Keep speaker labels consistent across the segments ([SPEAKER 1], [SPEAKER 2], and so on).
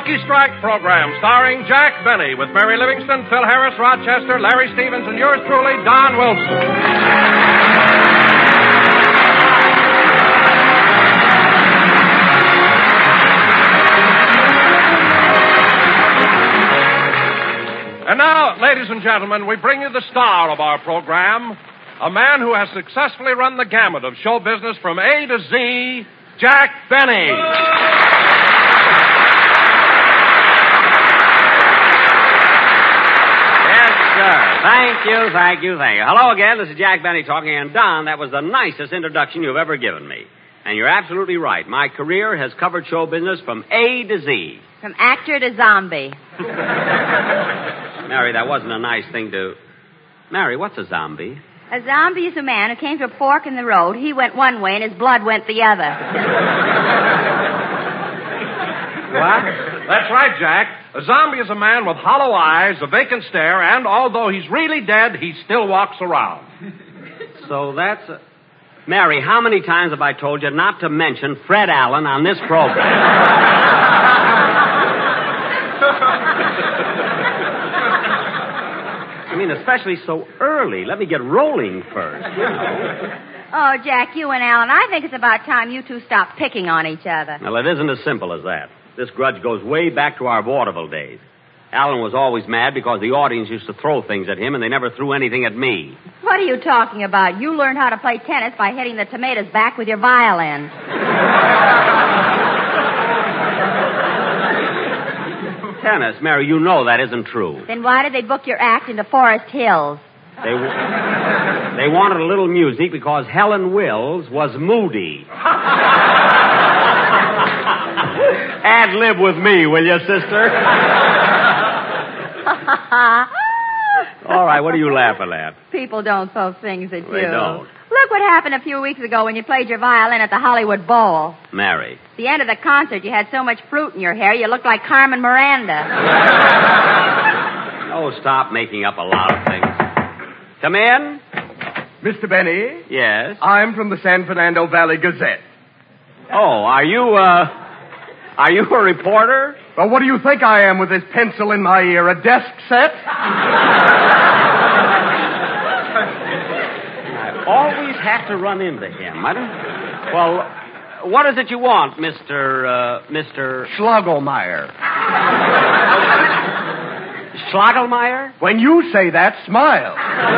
[SPEAKER 1] Lucky Strike program starring Jack Benny with Mary Livingston, Phil Harris, Rochester, Larry Stevens, and yours truly, Don Wilson. And now, ladies and gentlemen, we bring you the star of our program, a man who has successfully run the gamut of show business from A to Z, Jack Benny.
[SPEAKER 2] Yes, sir. Thank you. Hello again, this is Jack Benny talking, and Don, that was the nicest introduction you've ever given me. And you're absolutely right. My career has covered show business from A to Z.
[SPEAKER 3] From actor to zombie.
[SPEAKER 2] Mary, that wasn't a nice thing to... Mary, what's a zombie?
[SPEAKER 3] A zombie is a man who came to a fork in the road. He went one way and his blood went the other.
[SPEAKER 1] What? That's right, Jack. A zombie is a man with hollow eyes, a vacant stare, and although he's really dead, he still walks around.
[SPEAKER 2] So that's... Mary, how many times have I told you not to mention Fred Allen on this program? I mean, especially so early. Let me get rolling first.
[SPEAKER 3] Oh, Jack, you and Alan, I think it's about time you two stopped picking on each other.
[SPEAKER 2] Well, it isn't as simple as that. This grudge goes way back to our vaudeville days. Alan was always mad because the audience used to throw things at him, and they never threw anything at me.
[SPEAKER 3] What are you talking about? You learned how to play tennis by hitting the tomatoes back with your violin.
[SPEAKER 2] Tennis, Mary, you know that isn't true.
[SPEAKER 3] Then why did they book your act into Forest Hills?
[SPEAKER 2] They wanted a little music because Helen Wills was moody. Ad lib with me, will you, sister? All right, what are you laughing at?
[SPEAKER 3] People don't throw things at you.
[SPEAKER 2] They don't.
[SPEAKER 3] Look what happened a few weeks ago when you played your violin at the Hollywood Bowl.
[SPEAKER 2] Mary.
[SPEAKER 3] At the end of the concert, you had so much fruit in your hair, you looked like Carmen Miranda.
[SPEAKER 2] Oh, stop making up a lot of things. Come in.
[SPEAKER 4] Mr. Benny?
[SPEAKER 2] Yes?
[SPEAKER 4] I'm from the San Fernando Valley Gazette.
[SPEAKER 2] Oh, are you a reporter?
[SPEAKER 4] Well, what do you think I am with this pencil in my ear? A desk set?
[SPEAKER 2] I always have to run into him. I don't... Well, what is it you want, Mr.
[SPEAKER 4] Schlagelmeyer.
[SPEAKER 2] Schlagelmeyer?
[SPEAKER 4] When you say that, smile.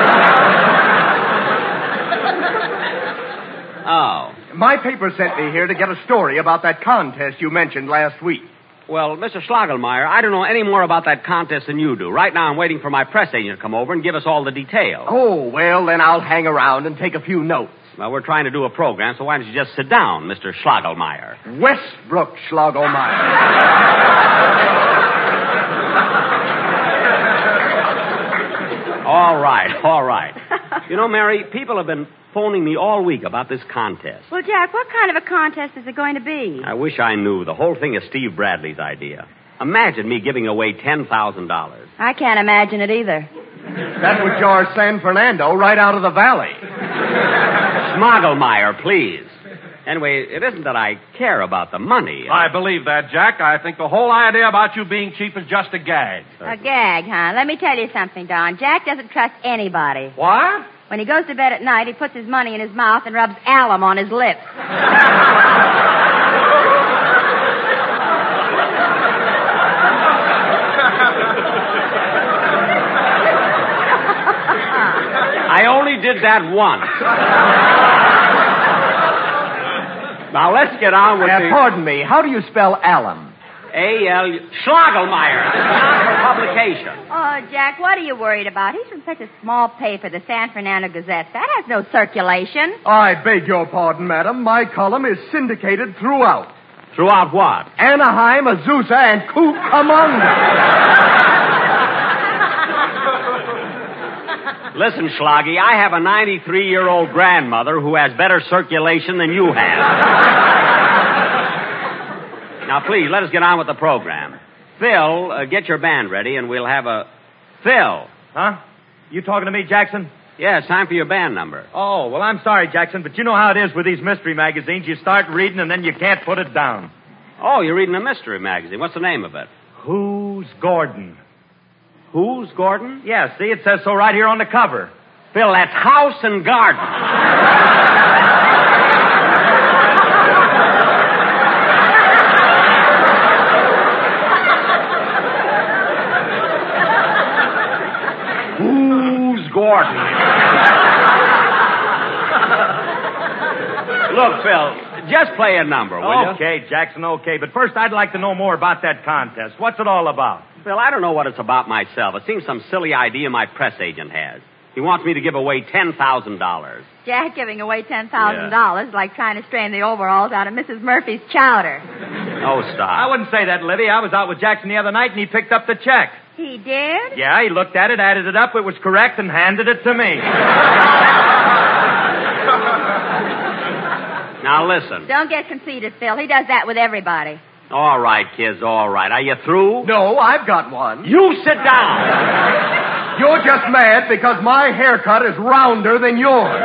[SPEAKER 2] Oh.
[SPEAKER 4] My paper sent me here to get a story about that contest you mentioned last week.
[SPEAKER 2] Well, Mr. Schlagelmeyer, I don't know any more about that contest than you do. Right now I'm waiting for my press agent to come over and give us all the details.
[SPEAKER 4] Oh, well, then I'll hang around and take a few notes.
[SPEAKER 2] Well, we're trying to do a program, so why don't you just sit down, Mr. Schlagelmeyer?
[SPEAKER 4] Westbrook Schlagelmeyer.
[SPEAKER 2] All right. You know, Mary, people have been phoning me all week about this contest.
[SPEAKER 3] Well, Jack, what kind of a contest is it going to be?
[SPEAKER 2] I wish I knew. The whole thing is Steve Bradley's idea. Imagine me giving away $10,000.
[SPEAKER 3] I can't imagine it either.
[SPEAKER 4] That would jar San Fernando right out of the valley.
[SPEAKER 2] Schmagelmeyer, please. Anyway, it isn't that I care about the money.
[SPEAKER 1] I believe that, Jack. I think the whole idea about you being cheap is just a gag.
[SPEAKER 3] A gag, huh? Let me tell you something, Don. Jack doesn't trust anybody.
[SPEAKER 1] What?
[SPEAKER 3] When he goes to bed at night, he puts his money in his mouth and rubs alum on his lips.
[SPEAKER 2] I only did that once. Now, let's get on with
[SPEAKER 4] Pardon me. How do you spell alum?
[SPEAKER 2] A-L... Schlagelmeyer. Not for publication.
[SPEAKER 3] Oh, Jack, what are you worried about? He's from such a small paper, the San Fernando Gazette. That has no circulation.
[SPEAKER 4] I beg your pardon, madam. My column is syndicated throughout.
[SPEAKER 2] Throughout what?
[SPEAKER 4] Anaheim, Azusa, and Cucamonga.
[SPEAKER 2] Listen, Schlaggy, I have a 93-year-old grandmother who has better circulation than you have. Now, please, let us get on with the program. Phil, get your band ready, and we'll have a... Phil.
[SPEAKER 5] Huh? You talking to me, Jackson?
[SPEAKER 2] Yeah, it's time for your band number.
[SPEAKER 5] Oh, well, I'm sorry, Jackson, but you know how it is with these mystery magazines. You start reading, and then you can't put it down.
[SPEAKER 2] Oh, you're reading a mystery magazine. What's the name of it?
[SPEAKER 5] Who's Gordon?
[SPEAKER 2] Who's Gordon?
[SPEAKER 5] Yeah, see, it says so right here on the cover.
[SPEAKER 2] Phil, that's House and Garden. Who's Gordon? Look, Phil, just play a number, will you?
[SPEAKER 5] Okay, Jackson, okay. But first, I'd like to know more about that contest. What's it all about?
[SPEAKER 2] Phil, I don't know what it's about myself. It seems some silly idea my press agent has. He wants me to give away $10,000.
[SPEAKER 3] Jack giving away $10,000 like trying to strain the overalls out of Mrs. Murphy's chowder.
[SPEAKER 2] Oh, stop.
[SPEAKER 5] I wouldn't say that, Livy. I was out with Jackson the other night, and he picked up the check.
[SPEAKER 3] He did?
[SPEAKER 5] Yeah, he looked at it, added it up, it was correct, and handed it to me.
[SPEAKER 2] Now, listen.
[SPEAKER 3] Don't get conceited, Phil. He does that with everybody.
[SPEAKER 2] All right, kids, all right. Are you through?
[SPEAKER 4] No, I've got one.
[SPEAKER 2] You sit down.
[SPEAKER 4] You're just mad because my haircut is rounder than yours.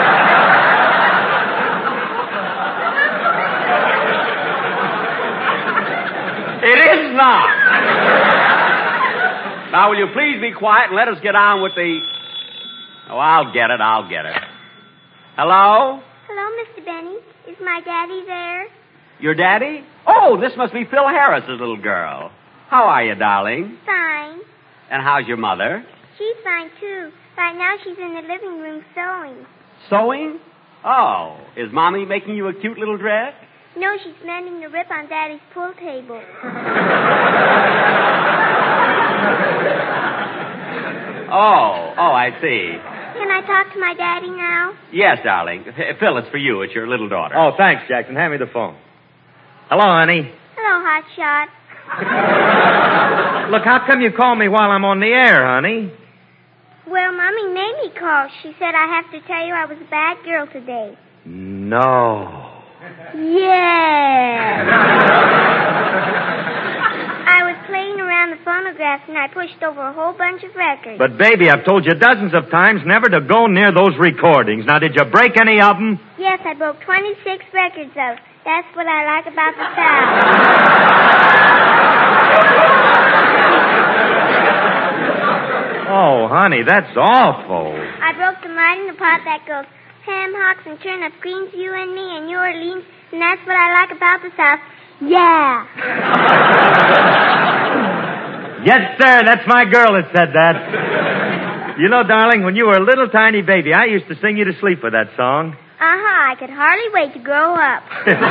[SPEAKER 2] It is not. Now, will you please be quiet and let us get on with the... Oh, I'll get it. Hello?
[SPEAKER 6] Hello, Mr. Benny. Is my daddy there?
[SPEAKER 2] Your daddy? Oh, this must be Phil Harris's little girl. How are you, darling?
[SPEAKER 6] Fine.
[SPEAKER 2] And how's your mother?
[SPEAKER 6] She's fine, too. Right now she's in the living room sewing.
[SPEAKER 2] Sewing? Oh, is Mommy making you a cute little dress?
[SPEAKER 6] No, she's mending the rip on Daddy's pool table.
[SPEAKER 2] Oh, I see.
[SPEAKER 6] Can I talk to my daddy now?
[SPEAKER 2] Yes, darling. Phil, it's for you. It's your little daughter.
[SPEAKER 5] Oh, thanks, Jackson. Hand me the phone. Hello, honey.
[SPEAKER 6] Hello, Hotshot.
[SPEAKER 5] Look, how come you call me while I'm on the air, honey?
[SPEAKER 6] Well, Mommy made me call. She said I have to tell you I was a bad girl today.
[SPEAKER 5] No.
[SPEAKER 6] Yeah. I was playing around the phonograph and I pushed over a whole bunch of records.
[SPEAKER 5] But, baby, I've told you dozens of times never to go near those recordings. Now, did you break any of them?
[SPEAKER 6] Yes, I broke 26 records, though. That's what I like about the South.
[SPEAKER 5] Oh, honey, that's awful.
[SPEAKER 6] I broke the line in the pot that goes, ham hocks and turnip greens, you and me, and New Orleans, and that's what I like about the South. Yeah.
[SPEAKER 5] Yes, sir, that's my girl that said that. You know, darling, when you were a little tiny baby, I used to sing you to sleep with that song.
[SPEAKER 6] I could hardly wait to grow up.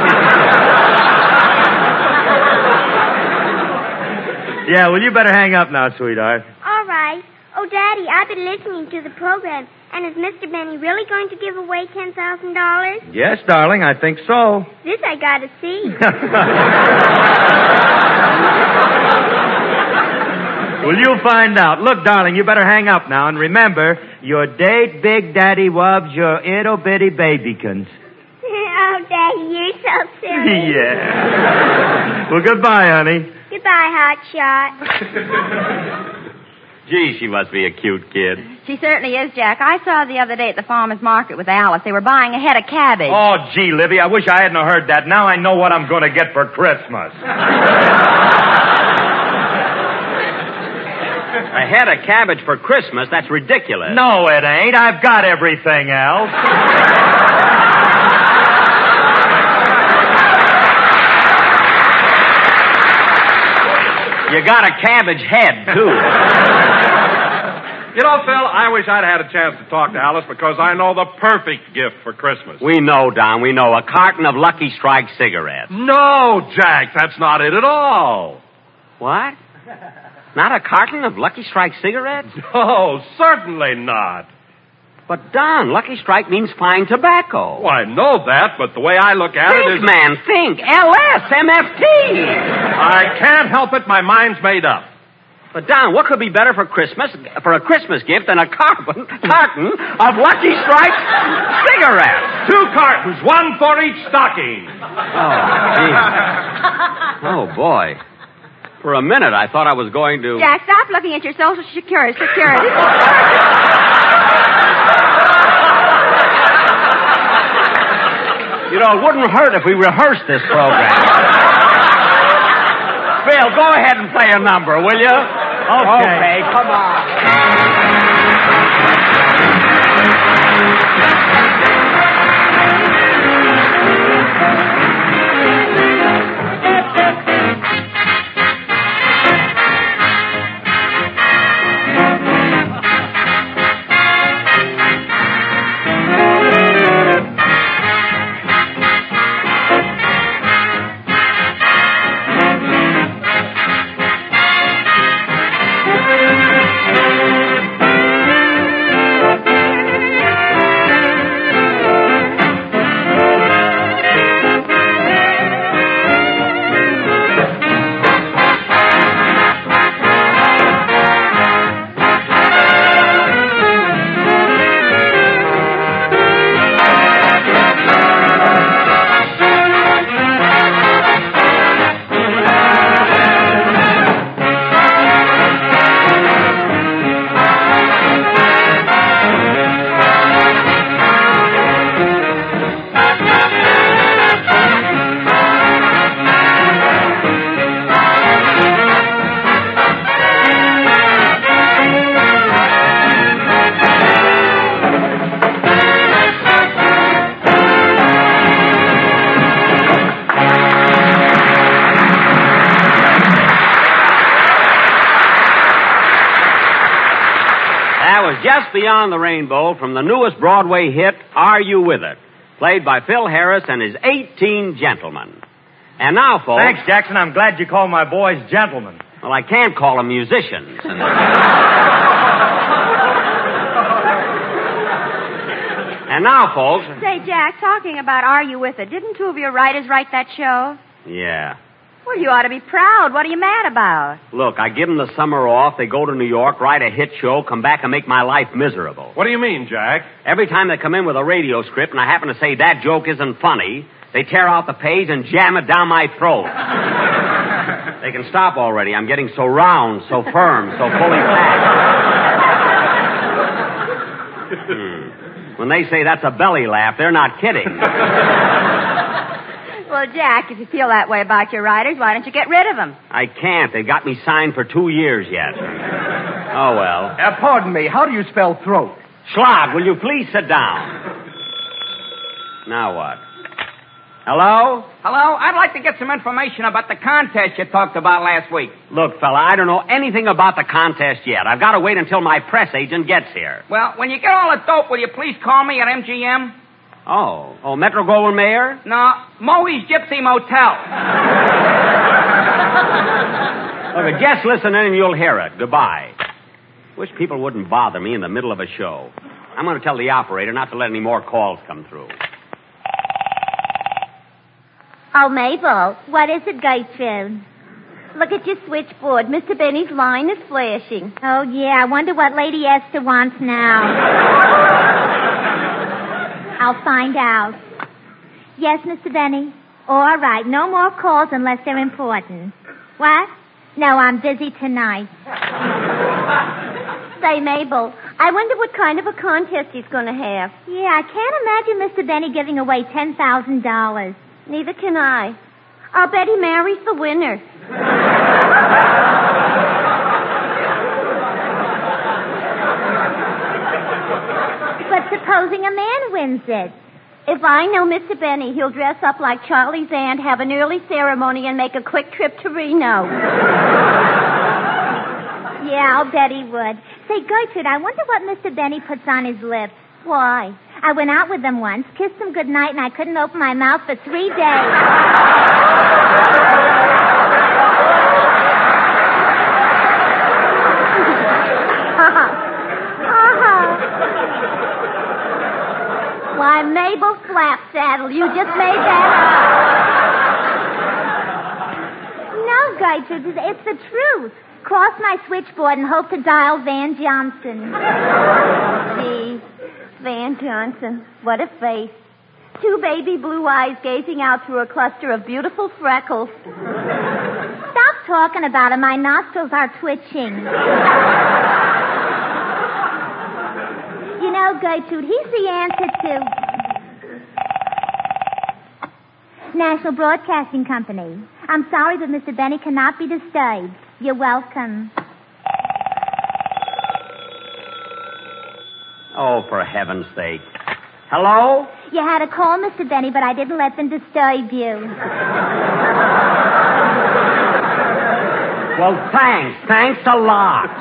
[SPEAKER 5] Yeah, well, you better hang up now, sweetheart.
[SPEAKER 6] All right. Oh, Daddy, I've been listening to the program. And is Mr. Benny really going to give away $10,000?
[SPEAKER 5] Yes, darling, I think so.
[SPEAKER 6] This I gotta see.
[SPEAKER 5] Well, you'll find out. Look, darling, you better hang up now. And remember, your date Big Daddy loves your ittle-bitty babykins.
[SPEAKER 6] Oh, Daddy, you're so silly.
[SPEAKER 5] Yeah. Well, goodbye, honey.
[SPEAKER 6] Goodbye, Hotshot.
[SPEAKER 2] Gee, she must be a cute kid.
[SPEAKER 3] She certainly is, Jack. I saw her the other day at the farmer's market with Alice. They were buying a head of cabbage.
[SPEAKER 5] Oh, gee, Livy, I wish I hadn't heard that. Now I know what I'm going to get for Christmas.
[SPEAKER 2] A head of cabbage for Christmas? That's ridiculous.
[SPEAKER 5] No, it ain't. I've got everything else.
[SPEAKER 2] You got a cabbage head, too.
[SPEAKER 1] You know, Phil, I wish I'd had a chance to talk to Alice because I know the perfect gift for Christmas.
[SPEAKER 2] We know, Don, we know. A carton of Lucky Strike cigarettes.
[SPEAKER 1] No, Jack, that's not it at all.
[SPEAKER 2] What? Not a carton of Lucky Strike cigarettes?
[SPEAKER 1] No, certainly not.
[SPEAKER 2] But, Don, Lucky Strike means fine tobacco.
[SPEAKER 1] Well, I know that, but the way I look at it is...
[SPEAKER 2] Think, man, think. LS, MFT.
[SPEAKER 1] I can't help it. My mind's made up.
[SPEAKER 2] But, Don, what could be better for Christmas, for a Christmas gift than a carton of Lucky Strike cigarettes?
[SPEAKER 1] 2 cartons, 1 for each stocking.
[SPEAKER 2] Oh, gee. Oh, boy. For a minute, I thought I was going to...
[SPEAKER 3] Jack, stop looking at your Social Security.
[SPEAKER 2] You know, it wouldn't hurt if we rehearsed this program. Bill, go ahead and play a number, will you?
[SPEAKER 5] Okay,
[SPEAKER 2] come on. Just Beyond the Rainbow from the newest Broadway hit, Are You With It? Played by Phil Harris and his 18 gentlemen. And now, folks...
[SPEAKER 5] Thanks, Jackson. I'm glad you called my boys gentlemen.
[SPEAKER 2] Well, I can't call them musicians. And now, folks...
[SPEAKER 3] Say, Jack, talking about Are You With It, didn't two of your writers write that show?
[SPEAKER 2] Yeah.
[SPEAKER 3] Well, you ought to be proud. What are you mad about?
[SPEAKER 2] Look, I give them the summer off. They go to New York, write a hit show, come back and make my life miserable.
[SPEAKER 1] What do you mean, Jack?
[SPEAKER 2] Every time they come in with a radio script and I happen to say that joke isn't funny, they tear out the page and jam it down my throat. They can stop already. I'm getting so round, so firm, so fully packed. When they say that's a belly laugh, they're not kidding.
[SPEAKER 3] Well, Jack, if you feel that way about your writers, why don't you get rid of them?
[SPEAKER 2] I can't. They've got me signed for 2 years yet. Oh, well.
[SPEAKER 4] Pardon me, how do you spell throat?
[SPEAKER 2] Schlag, will you please sit down? Now what? Hello?
[SPEAKER 7] Hello? I'd like to get some information about the contest you talked about last week.
[SPEAKER 2] Look, fella, I don't know anything about the contest yet. I've got to wait until my press agent gets here.
[SPEAKER 7] Well, when you get all the dope, will you please call me at MGM?
[SPEAKER 2] Oh, Metro Goldwyn Mayer?
[SPEAKER 7] No, Moe's Gypsy Motel.
[SPEAKER 2] Look, just listen in and you'll hear it. Goodbye. Wish people wouldn't bother me in the middle of a show. I'm going to tell the operator not to let any more calls come through.
[SPEAKER 6] Oh, Mabel, what is it, Gertrude? Look at your switchboard. Mr. Benny's line is flashing. Oh, yeah, I wonder what Lady Esther wants now. I'll find out. Yes, Mr. Benny? All right, no more calls unless they're important. What? No, I'm busy tonight. Say, Mabel, I wonder what kind of a contest he's going to have. Yeah, I can't imagine Mr. Benny giving away $10,000. Neither can I. I'll bet he marries the winner. But supposing a man wins it? If I know Mr. Benny, he'll dress up like Charlie's aunt, have an early ceremony, and make a quick trip to Reno. Yeah, I'll bet he would. Say, Gertrude, I wonder what Mr. Benny puts on his lips. Why? I went out with him once, kissed him goodnight, and I couldn't open my mouth for 3 days. Why, Mabel Flapsaddle, you just made that up. No, Gertrude, it's the truth. Cross my switchboard and hope to dial Van Johnson. Gee, Van Johnson, what a face. 2 baby blue eyes gazing out through a cluster of beautiful freckles. Stop talking about him. My nostrils are twitching. You know, Gertrude, he's the answer to... National Broadcasting Company. I'm sorry, but Mr. Benny cannot be disturbed. You're welcome.
[SPEAKER 2] Oh, for heaven's sake. Hello?
[SPEAKER 6] You had a call, Mr. Benny, but I didn't let them disturb you.
[SPEAKER 2] Well, thanks. Thanks a lot.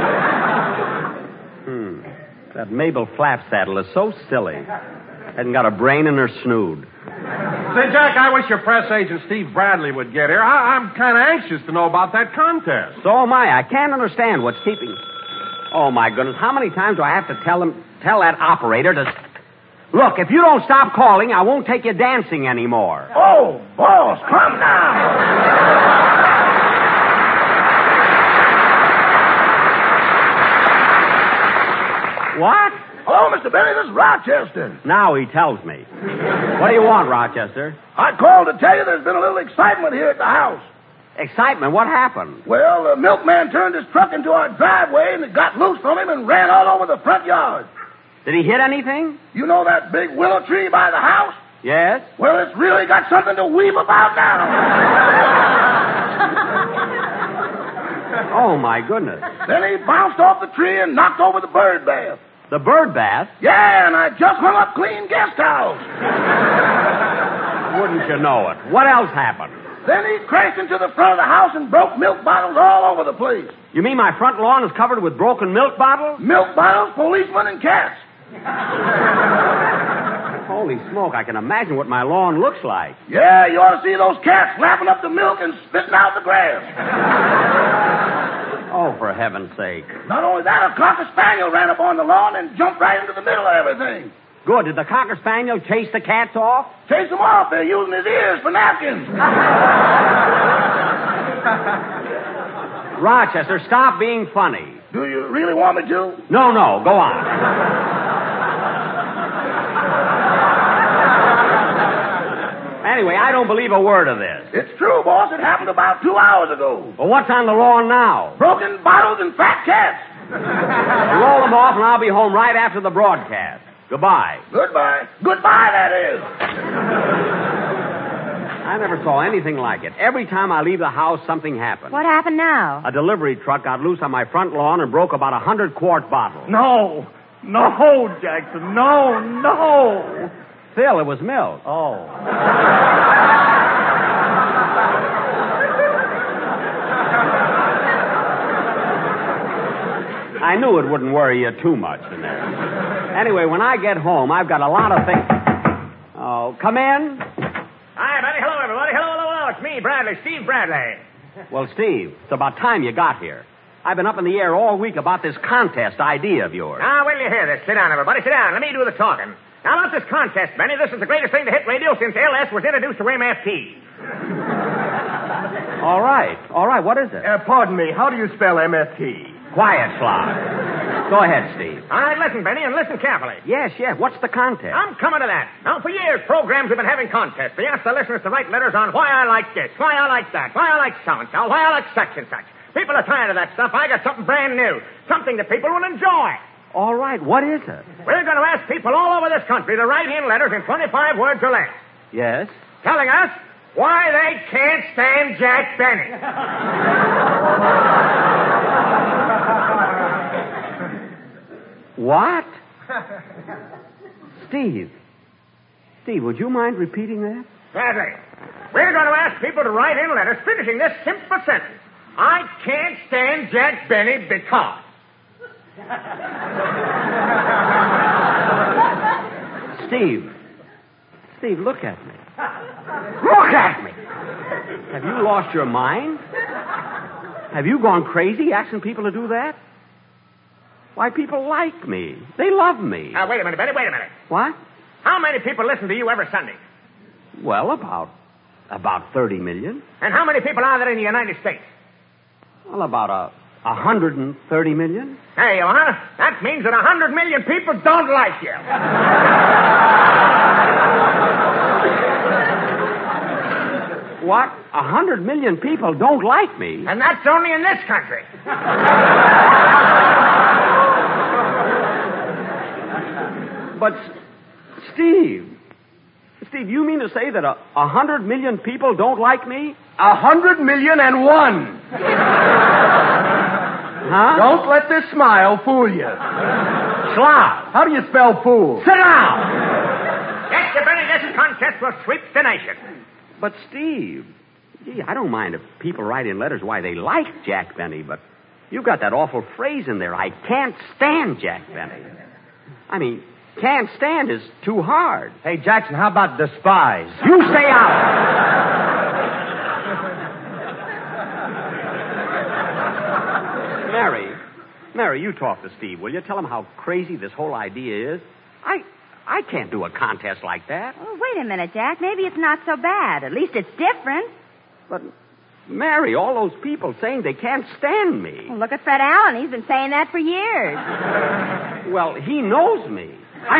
[SPEAKER 2] That Mabel Flapsaddle is so silly. Hasn't got a brain in her snood.
[SPEAKER 1] Say, Jack, I wish your press agent Steve Bradley would get here. I'm kind of anxious to know about that contest.
[SPEAKER 2] So am I. I can't understand what's keeping... Oh, my goodness. How many times do I have to tell that operator to... Look, if you don't stop calling, I won't take you dancing anymore.
[SPEAKER 8] Oh, boss, come now.
[SPEAKER 2] What?
[SPEAKER 8] Hello, Mr. Benny, this is Rochester.
[SPEAKER 2] Now he tells me. What do you want, Rochester?
[SPEAKER 8] I called to tell you there's been a little excitement here at the house.
[SPEAKER 2] Excitement? What happened?
[SPEAKER 8] Well, the milkman turned his truck into our driveway and it got loose from him and ran all over the front yard.
[SPEAKER 2] Did he hit anything?
[SPEAKER 8] You know that big willow tree by the house?
[SPEAKER 2] Yes.
[SPEAKER 8] Well, it's really got something to weep about now.
[SPEAKER 2] Oh, my goodness.
[SPEAKER 8] Then he bounced off the tree and knocked over the bird bath.
[SPEAKER 2] The bird bath?
[SPEAKER 8] Yeah, and I just hung up clean guest house.
[SPEAKER 2] Wouldn't you know it? What else happened?
[SPEAKER 8] Then he crashed into the front of the house and broke milk bottles all over the place.
[SPEAKER 2] You mean my front lawn is covered with broken milk bottles?
[SPEAKER 8] Milk bottles, policemen, and cats.
[SPEAKER 2] Holy smoke, I can imagine what my lawn looks like.
[SPEAKER 8] Yeah, you ought to see those cats lapping up the milk and spitting out the grass.
[SPEAKER 2] Oh, for heaven's sake.
[SPEAKER 8] Not only that, a cocker spaniel ran up on the lawn and jumped right into the middle of everything.
[SPEAKER 2] Good. Did the cocker spaniel chase the cats off?
[SPEAKER 8] Chase them off. They're using his ears for napkins.
[SPEAKER 2] Rochester, stop being funny.
[SPEAKER 8] Do you really want me to?
[SPEAKER 2] No, go on. Anyway, I don't believe a word of this.
[SPEAKER 8] It's true, boss. It happened about 2 hours ago.
[SPEAKER 2] Well, what's on the lawn now?
[SPEAKER 8] Broken bottles and fat cats.
[SPEAKER 2] Roll them off and I'll be home right after the broadcast. Goodbye.
[SPEAKER 8] Goodbye. Goodbye, that is.
[SPEAKER 2] I never saw anything like it. Every time I leave the house, something happens.
[SPEAKER 3] What happened now?
[SPEAKER 2] A delivery truck got loose on my front lawn and broke about 100-quart bottles.
[SPEAKER 5] No, Jackson, no.
[SPEAKER 2] Phil, it was milk.
[SPEAKER 5] Oh.
[SPEAKER 2] I knew it wouldn't worry you too much in there. Anyway, when I get home, I've got a lot of things... Oh, come in.
[SPEAKER 7] Hi, buddy. Hello, everybody. Hello. It's me, Bradley, Steve Bradley.
[SPEAKER 2] Well, Steve, it's about time you got here. I've been up in the air all week about this contest idea of yours.
[SPEAKER 7] Now, wait till you hear this. Sit down, everybody. Sit down. Let me do the talking. Now, about this contest, Benny, this is the greatest thing to hit radio since LS was introduced to MFT.
[SPEAKER 2] All right. What is it?
[SPEAKER 4] Pardon me. How do you spell MFT?
[SPEAKER 2] Quiet, Slob. Go ahead, Steve.
[SPEAKER 7] All right, listen, Benny, and listen carefully.
[SPEAKER 2] Yes. What's the contest?
[SPEAKER 7] I'm coming to that. Now, for years, programs have been having contests. They ask the listeners to write letters on why I like this, why I like that, why I like so-and-so, why I like such and such. People are tired of that stuff. I got something brand new, something that people will enjoy.
[SPEAKER 2] All right, what is it?
[SPEAKER 7] We're going to ask people all over this country to write in letters in 25 words or less.
[SPEAKER 2] Yes?
[SPEAKER 7] Telling us why they can't stand Jack Benny.
[SPEAKER 2] What? Steve, would you mind repeating that?
[SPEAKER 7] Bradley, we're going to ask people to write in letters finishing this simple sentence. I can't stand Jack Benny because... Steve, look at me. Look at me!
[SPEAKER 2] Have you lost your mind? Have you gone crazy asking people to do that? Why, people like me. They love me.
[SPEAKER 7] Now, wait a minute, Benny, wait a minute.
[SPEAKER 2] What?
[SPEAKER 7] How many people listen to you every Sunday?
[SPEAKER 2] Well, about 30 million.
[SPEAKER 7] And how many people are there in the United States?
[SPEAKER 2] Well, about 130 million.
[SPEAKER 7] There you are. That means that 100 million people don't like you.
[SPEAKER 2] What? 100 million people don't like me?
[SPEAKER 7] And that's only in this country.
[SPEAKER 2] But, Steve, Steve, you mean to say that 100 million people don't like me?
[SPEAKER 4] 100,000,001.
[SPEAKER 2] Huh?
[SPEAKER 4] Don't let this smile fool you.
[SPEAKER 2] Slav.
[SPEAKER 4] How do you spell fool?
[SPEAKER 2] Sit down!
[SPEAKER 7] Yes, Mr. Benny, this contest will sweep the nation.
[SPEAKER 2] But, Steve, gee, I don't mind if people write in letters why they like Jack Benny, but you've got that awful phrase in there, I can't stand Jack Benny. I mean, can't stand is too hard.
[SPEAKER 5] Hey, Jackson, how about despise?
[SPEAKER 2] You stay out. Mary, you talk to Steve, will you? Tell him how crazy this whole idea is. I can't do a contest like that.
[SPEAKER 3] Oh, wait a minute, Jack. Maybe it's not so bad. At least it's different.
[SPEAKER 2] But, Mary, all those people saying they can't stand me.
[SPEAKER 3] Well, look at Fred Allen. He's been saying that for years.
[SPEAKER 2] Well, he knows me. I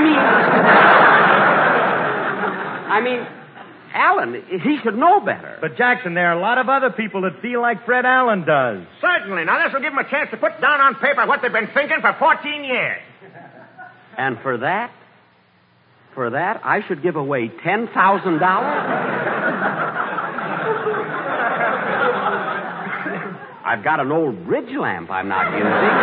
[SPEAKER 2] mean, Allen, he should know better.
[SPEAKER 5] But, Jackson, there are a lot of other people that feel like Fred Allen does.
[SPEAKER 7] Certainly. Now, this will give them a chance to put down on paper what they've been thinking for 14 years.
[SPEAKER 2] And for that, I should give away $10,000? I've got an old bridge lamp I'm not using.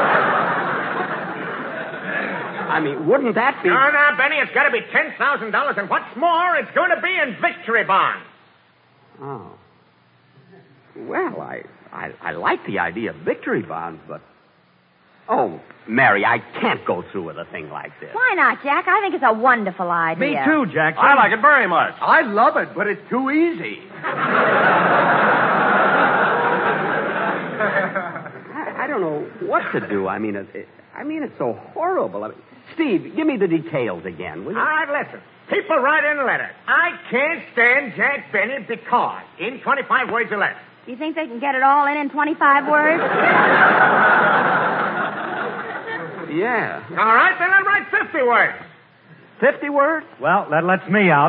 [SPEAKER 2] I mean, wouldn't that be...
[SPEAKER 7] No, Benny, it's got to be $10,000, and what's more, it's going to be in victory bonds.
[SPEAKER 2] Oh. Well, I like the idea of victory bonds, but... Oh, Mary, I can't go through with a thing like this.
[SPEAKER 3] Why not, Jack? I think it's a wonderful idea.
[SPEAKER 5] Me too, Jackson.
[SPEAKER 1] I like it very much.
[SPEAKER 4] I love it, but it's too easy.
[SPEAKER 2] I don't know what to do. I mean, it's so horrible. Steve, give me the details again, will you?
[SPEAKER 7] All right, listen. People write in letters. I can't stand Jack Benny because, in 25 words or less.
[SPEAKER 3] You think they can get it all in 25 words?
[SPEAKER 2] Yeah.
[SPEAKER 7] All right, then I'll write 50 words.
[SPEAKER 2] 50 words?
[SPEAKER 5] Well, that lets me out.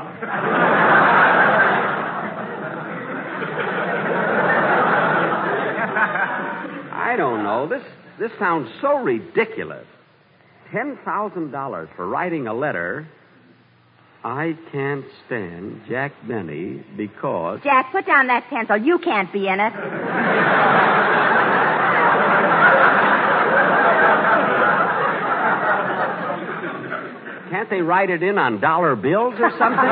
[SPEAKER 2] I don't know. This sounds so ridiculous. $10,000 for writing a letter. I can't stand Jack Benny because...
[SPEAKER 3] Jack, put down that pencil. You can't be in it.
[SPEAKER 2] Can't they write it in on dollar bills or something?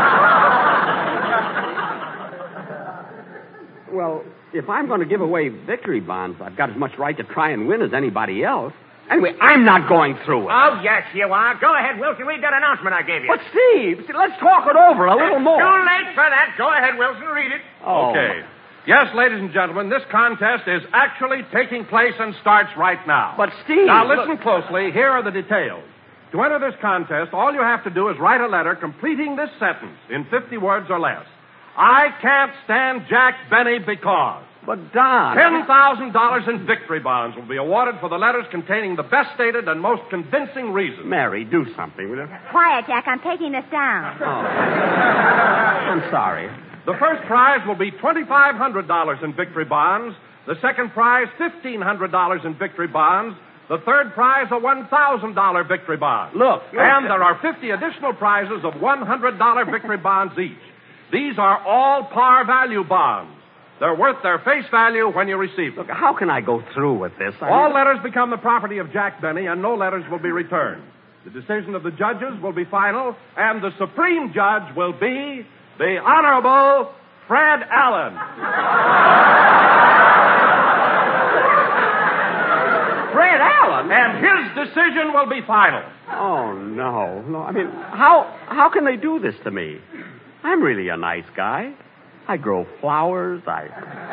[SPEAKER 2] Well, if I'm going to give away victory bonds, I've got as much right to try and win as anybody else. Anyway, I'm not going through it.
[SPEAKER 7] Oh, yes, you are. Go ahead, Wilson. Read that announcement I gave you.
[SPEAKER 2] But, Steve, let's talk it over a little more.
[SPEAKER 7] Too late for that. Go ahead, Wilson. Read it.
[SPEAKER 2] Oh.
[SPEAKER 1] Okay. Yes, ladies and gentlemen, this contest is actually taking place and starts right now.
[SPEAKER 2] But, Steve...
[SPEAKER 1] Now, listen closely. Here are the details. To enter this contest, all you have to do is write a letter completing this sentence in 50 words or less. I can't stand Jack Benny because...
[SPEAKER 2] But, Don...
[SPEAKER 1] $10,000 in victory bonds will be awarded for the letters containing the best stated and most convincing reasons.
[SPEAKER 2] Mary, do something, will you?
[SPEAKER 3] Quiet, Jack. I'm taking this down.
[SPEAKER 2] Oh. I'm sorry.
[SPEAKER 1] The first prize will be $2,500 in victory bonds. The second prize, $1,500 in victory bonds. The third prize, a $1,000 victory bond.
[SPEAKER 2] Look.
[SPEAKER 1] And there are 50 additional prizes of $100 victory bonds each. These are all par value bonds. They're worth their face value when you receive them.
[SPEAKER 2] Look, how can I go through with this?
[SPEAKER 1] All letters become the property of Jack Benny, and no letters will be returned. The decision of the judges will be final, and the supreme judge will be the Honorable Fred Allen.
[SPEAKER 2] Fred Allen?
[SPEAKER 1] And his decision will be final.
[SPEAKER 2] Oh, no. I mean, how can they do this to me? I'm really a nice guy. I grow flowers. I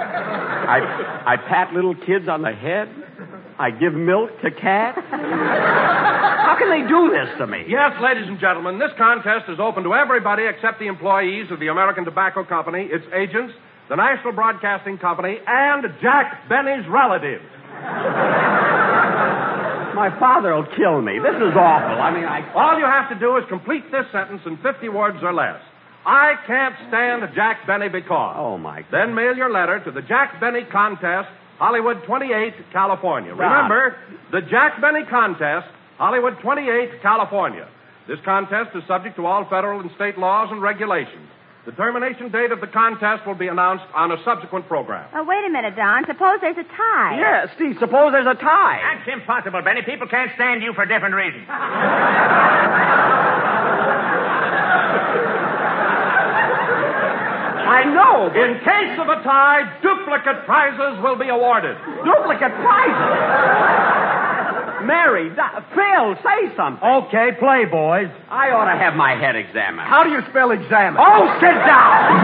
[SPEAKER 2] pat little kids on the head. I give milk to cats. How can they do this to me?
[SPEAKER 1] Yes, ladies and gentlemen, this contest is open to everybody except the employees of the American Tobacco Company, its agents, the National Broadcasting Company, and Jack Benny's relatives.
[SPEAKER 2] My father will kill me. This is awful.
[SPEAKER 1] All you have to do is complete this sentence in 50 words or less. I can't stand Jack Benny because.
[SPEAKER 2] Oh, my God.
[SPEAKER 1] Then mail your letter to the Jack Benny Contest, Hollywood 28, California. Remember, the Jack Benny Contest, Hollywood 28, California. This contest is subject to all federal and state laws and regulations. The termination date of the contest will be announced on a subsequent program.
[SPEAKER 3] Oh, wait a minute, Don. Suppose there's a tie.
[SPEAKER 2] Yeah, Steve, suppose there's a tie.
[SPEAKER 7] That's impossible, Benny. People can't stand you for different reasons.
[SPEAKER 2] I know.
[SPEAKER 1] In case of a tie, duplicate prizes will be awarded.
[SPEAKER 2] Duplicate prizes. Mary, Phil, say something.
[SPEAKER 5] Okay, play, boys.
[SPEAKER 2] I ought to have my head examined.
[SPEAKER 4] How do you spell examine?
[SPEAKER 2] Oh, sit down!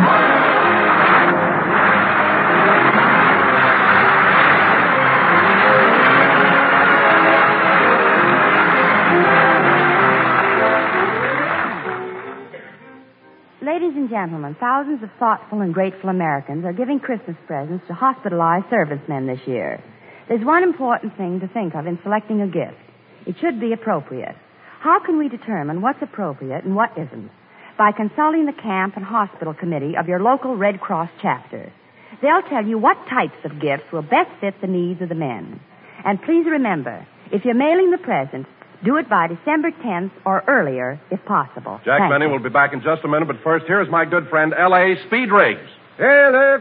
[SPEAKER 3] Ladies and gentlemen, thousands of thoughtful and grateful Americans are giving Christmas presents to hospitalized servicemen this year. There's one important thing to think of in selecting a gift. It should be appropriate. How can we determine what's appropriate and what isn't? By consulting the camp and hospital committee of your local Red Cross chapter. They'll tell you what types of gifts will best fit the needs of the men. And please remember, if you're mailing the presents, do it by December 10th or earlier, if possible.
[SPEAKER 1] Jack
[SPEAKER 3] Thank
[SPEAKER 1] Benny
[SPEAKER 3] you.
[SPEAKER 1] will be back in just a minute, but first, here's my good friend, L.A. Speed Riggs.
[SPEAKER 9] In a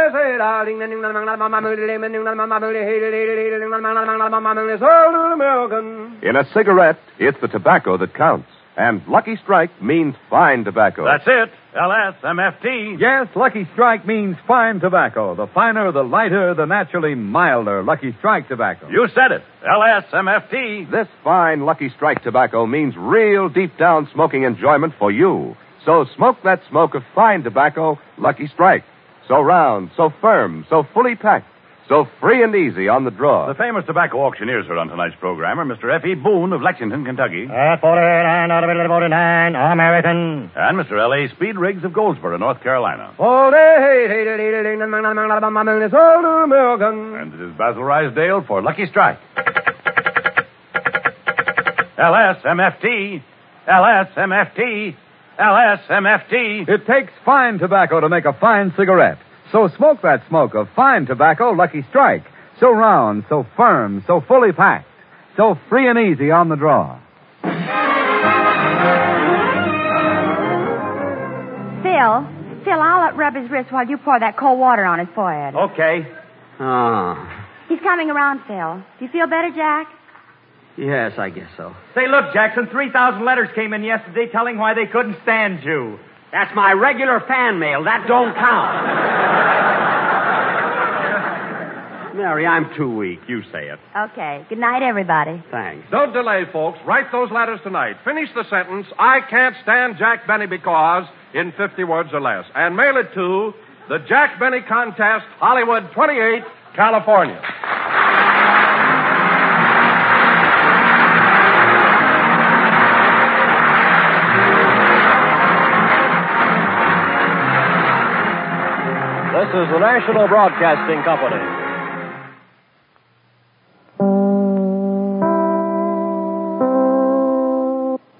[SPEAKER 9] cigarette, it's the tobacco that counts. And Lucky Strike means fine tobacco.
[SPEAKER 10] That's it. LSMFT.
[SPEAKER 11] Yes, Lucky Strike means fine tobacco. The finer, the lighter, the naturally milder Lucky Strike tobacco.
[SPEAKER 10] You said it. LSMFT.
[SPEAKER 9] This fine Lucky Strike tobacco means real deep-down smoking enjoyment for you. So smoke that smoke of fine tobacco, Lucky Strike. So round, so firm, so fully packed, so free and easy on the draw.
[SPEAKER 10] The famous tobacco auctioneers are on tonight's program are Mr. F.E. Boone of Lexington, Kentucky.
[SPEAKER 7] At 49 out of 49, American.
[SPEAKER 10] And Mr. L.A. Speed Riggs of Goldsboro, North Carolina.
[SPEAKER 7] American.
[SPEAKER 10] And it is Basil Rysdale for Lucky Strike. LSMFT. LSMFT. LSMFT.
[SPEAKER 11] It takes fine tobacco to make a fine cigarette. So smoke that smoke of fine tobacco, Lucky Strike. So round, so firm, so fully packed, so free and easy on the draw.
[SPEAKER 3] Phil, I'll rub his wrist while you pour that cold water on his forehead.
[SPEAKER 2] Okay. Oh.
[SPEAKER 3] He's coming around, Phil. Do you feel better, Jack?
[SPEAKER 2] Yes, I guess so.
[SPEAKER 5] Say, look, Jackson, 3,000 letters came in yesterday telling why they couldn't stand you.
[SPEAKER 2] That's my regular fan mail. That don't count. Mary, I'm too weak. You say it.
[SPEAKER 3] Okay. Good night, everybody.
[SPEAKER 2] Thanks.
[SPEAKER 1] Don't delay, folks. Write those letters tonight. Finish the sentence, I can't stand Jack Benny because, in 50 words or less. And mail it to the Jack Benny Contest, Hollywood 28, California.
[SPEAKER 12] This is the National Broadcasting Company.